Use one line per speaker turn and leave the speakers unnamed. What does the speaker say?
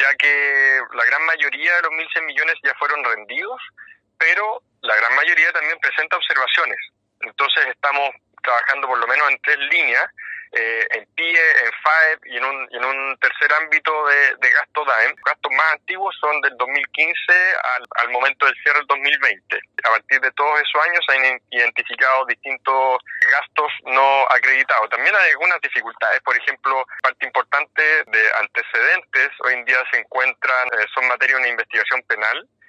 ya que la gran mayoría de los 1.100 millones ya fueron rendidos, pero la gran mayoría también presenta observaciones. Entonces estamos trabajando por lo menos en 3 líneas, en PIE, en FAEP y en un tercer ámbito de gasto DAEM. Los gastos más antiguos son del 2015 al momento del cierre del 2020. A partir de todos esos años se han identificado distintos gastos no acreditados. También hay algunas dificultades, por ejemplo, parte importante de antecedentes hoy en día se encuentran, son materia de una investigación penal,